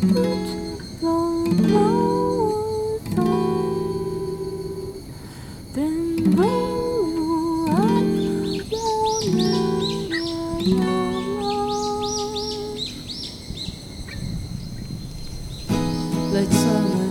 long flowers on, then bring you up your love like summer.